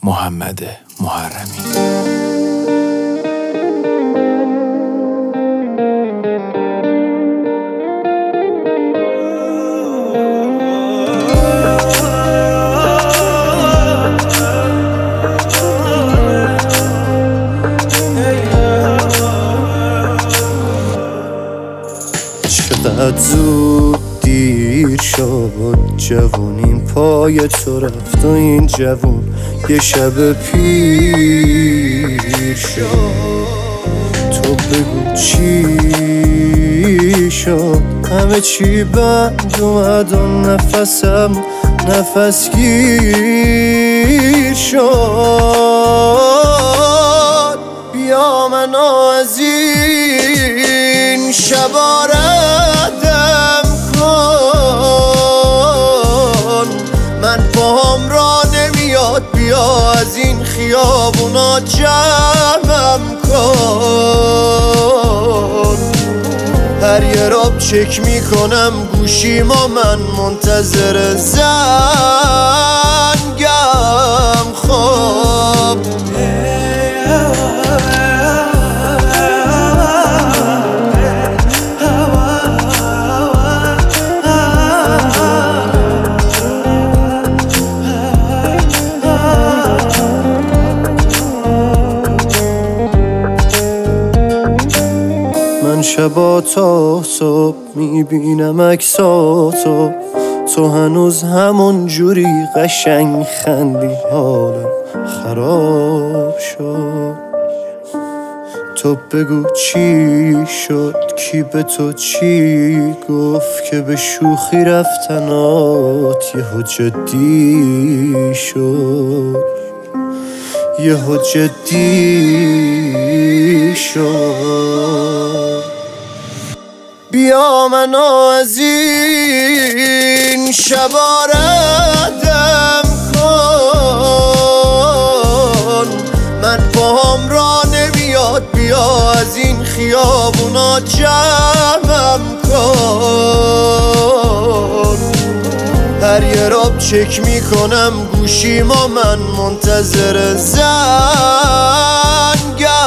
محمد محرمی. چقدر زود دیر شد، جوونیم پای تو رفت و این جوون یه شب پیر شد. تو بگو چی شد؟ همه چی بند اومد و نفسم نفس گیر شد. بیا منو از این شبا ردم کن، من پاهم را نمیاد، بیا از این خیابونا جمعم کن. هر یه راب چک میکنم گوشیما، من منتظر زنگم. خب من شبا تا صبح میبینم عکساتو، تو هنوز همون جوری قشنگ خندی، حالم خراب شد. تو بگو چی شد؟ کی به تو چی گفت که به شوخی رفتنات یهو جدی شد؟ یهو جدی شد. بیا منو از این شبا ردم کن، من پاهم را نمیاد، بیا از این خیابونا جمعم کن. هر یه راب چک میکنم گوشیما، من منتظر زنگم.